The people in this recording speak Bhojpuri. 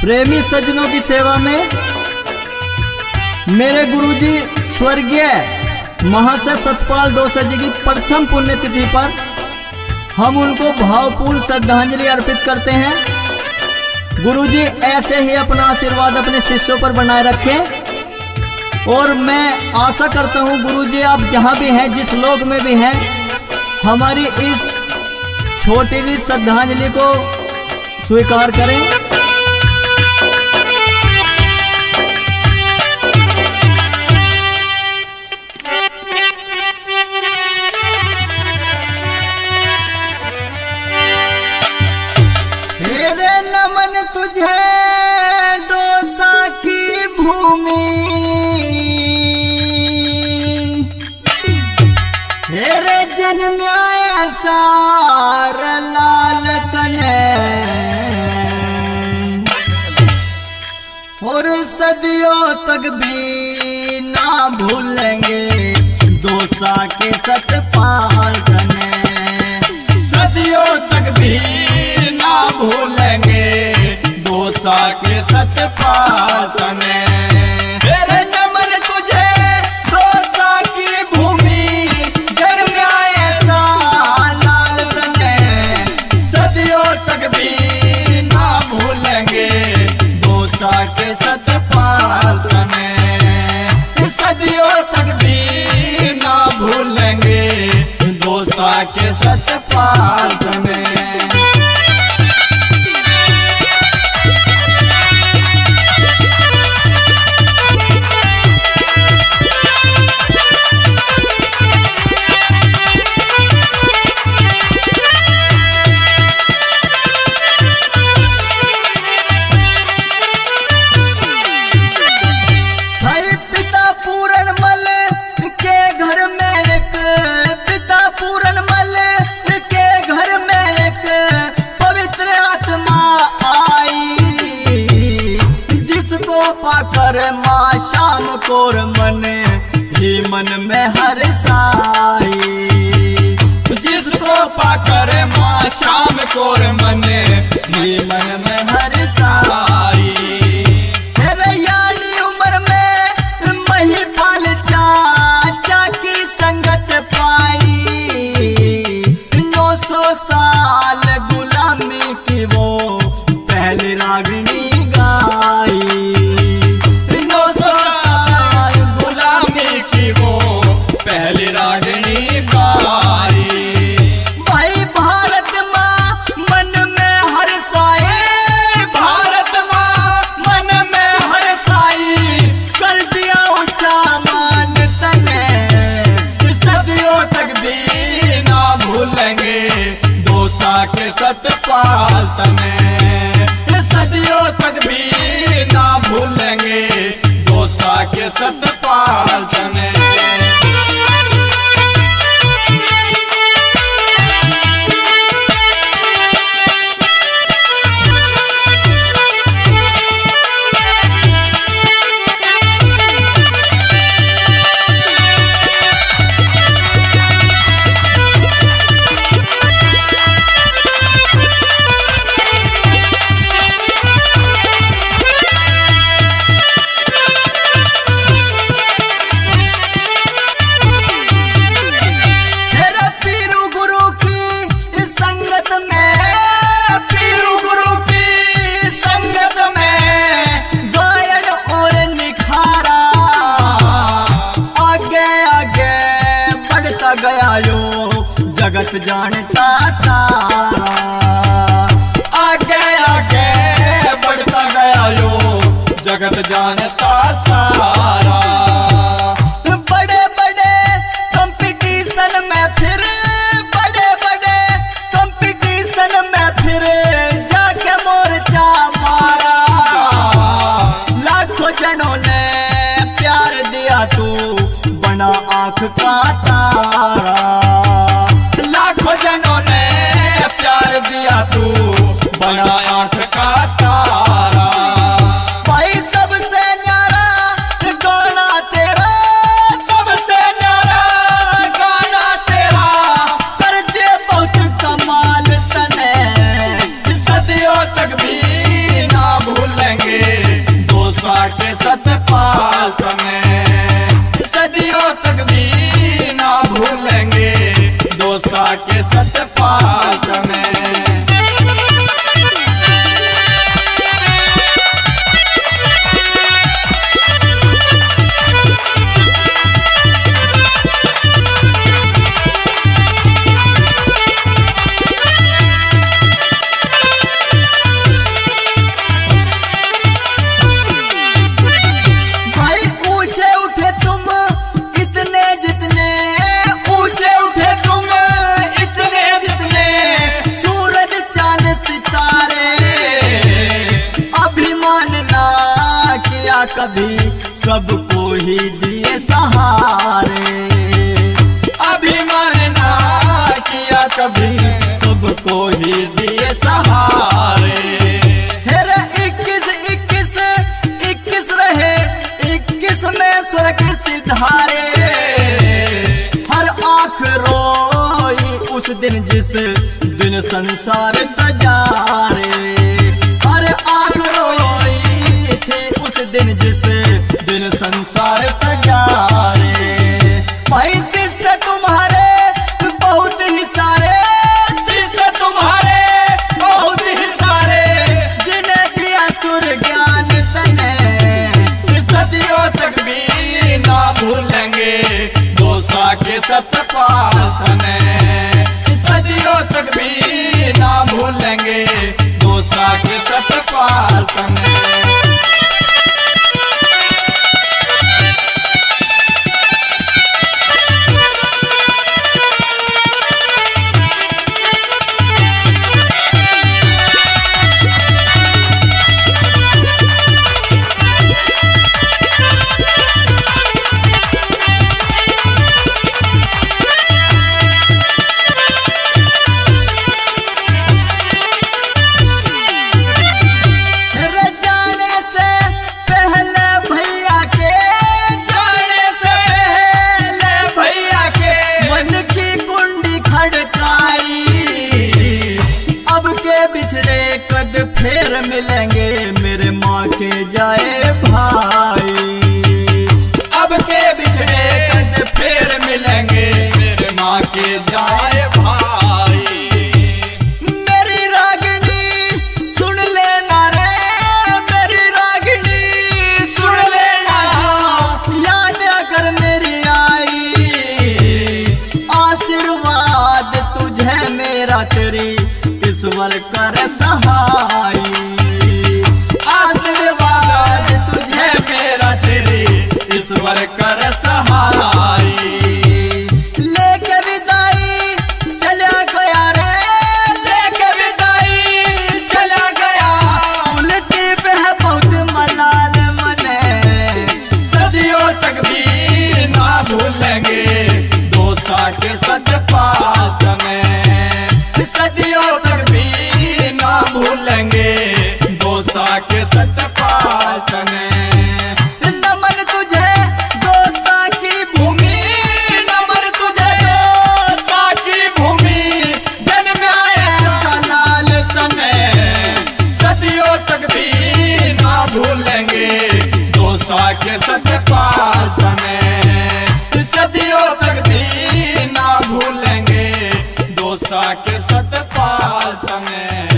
प्रेमी सज्जनों की सेवा में मेरे गुरुजी स्वर्गीय महाशय सतपाल डोसा जी की प्रथम पुण्यतिथि पर हम उनको भावपूर्ण श्रद्धांजलि अर्पित करते हैं। गुरुजी ऐसे ही अपना आशीर्वाद अपने शिष्यों पर बनाए रखें और मैं आशा करता हूं गुरुजी आप जहां भी हैं, जिस लोक में भी हैं, हमारी इस छोटी सी श्रद्धांजलि को स्वीकार करें। मेरे नमन तुझे डोसा की भूमि, मेरे जन्म्या सार लाल तने और सदियों तक भी ना भूलेंगे डोसा के सतपाल तने, सदियों तक भी ना भूलेंगे डोसा के सतपाल तने। मेरे नमन तुझे डोसा की भूमि, जन्म्या ऐसा लाल तने, सदियों तक भी ना भूलेंगे डोसा के सतपाल तने, सदियों तक भी ना भूलेंगे डोसा के सतपाल तने। पाकर माँ शाम कोर मन ही मन में हर साई, जिसको पाकर माँ शाम कोर मन ही मन में हर साई। तेरे यानी उम्र में महिपाल चाचा की संगत पाई, 900 साल गुलामी की वो पहली रागनी गाई, पहली रागनी गाई। भाई भारत माँ मन में हर साई, भारत माँ मन में हर साई, कर दिया ऊंचा मान तने, सदियों तक भी ना भूलेंगे डोसा के सतपाल तने, सदियों तक भी ना भूलेंगे डोसा के सतपाल तने। जगत जानता सारा, आगे आगे बढ़ता गया यो जगत जानता सारा। बड़े बड़े कंपटीशन में फिर, बड़े बड़े कंपटीशन में फिर जाके मोर्चा मारा, लाखों जनों ने प्यार दिया तू बना आंख का तारा, जनों ने प्यार दिया तू बना आंख का तारा। भाई सबसे न्यारा गाना तेरा, सबसे न्यारा गाना तेरा, कर दे बहुत कमाल तने, सदियों तक भी ना भूलेंगे के सतपात में। कभी सबको ही दिए सहारे, अभिमान ना किया कभी सबको ही दिए सहारे। हेरे 21 रहे 21 में स्वर्ग सिधारे, हर आँख रोई उस दिन जिस दिन संसार तजारे, हर आँख रोई उस दिन जिस दिन संसार तजारे। पैसे से तुम्हारे बहुत ही सारे, शिष्य तुम्हारे बहुत ही सारे, जिन्हें दिया सुर ज्ञान तने, सदियों तक भी ना भूलेंगे दोसा के सतपात में। सदियों तक भी ना भूलेंगे दोसा के सतपात में। फिर मिलेंगे मेरे माँ के जाए भाई, अब के बिछड़े कद फिर मिलेंगे मेरे माँ के जाए भाई। मेरी रागिनी सुन लेना रे, मेरी रागिनी सुन लेना, याद अगर मेरी आई, आशीर्वाद तुझे मेरा तेरी ईश्वर कर सहाय, आशीर्वाद तुझे मेरा तेरे ईश्वर कर सहाय। लेके विदाई चला गया रे, लेके विदाई चला गया, कुलदीप है बहुत मलाल मने, सदियों तक भी ना भूलेंगे दोसा के सतपात में। सदियों तक भी ना भूलेंगे दोसा के सतपात में। नमन तुझे दोसा की भूमि, नमन तुझे दोसा की भूमि, जन्म आया लाल तने। सदियों तक भी ना भूलेंगे दोसा के सतपात में। सदियों तक भी ना भूलेंगे दोसा के सतपात में।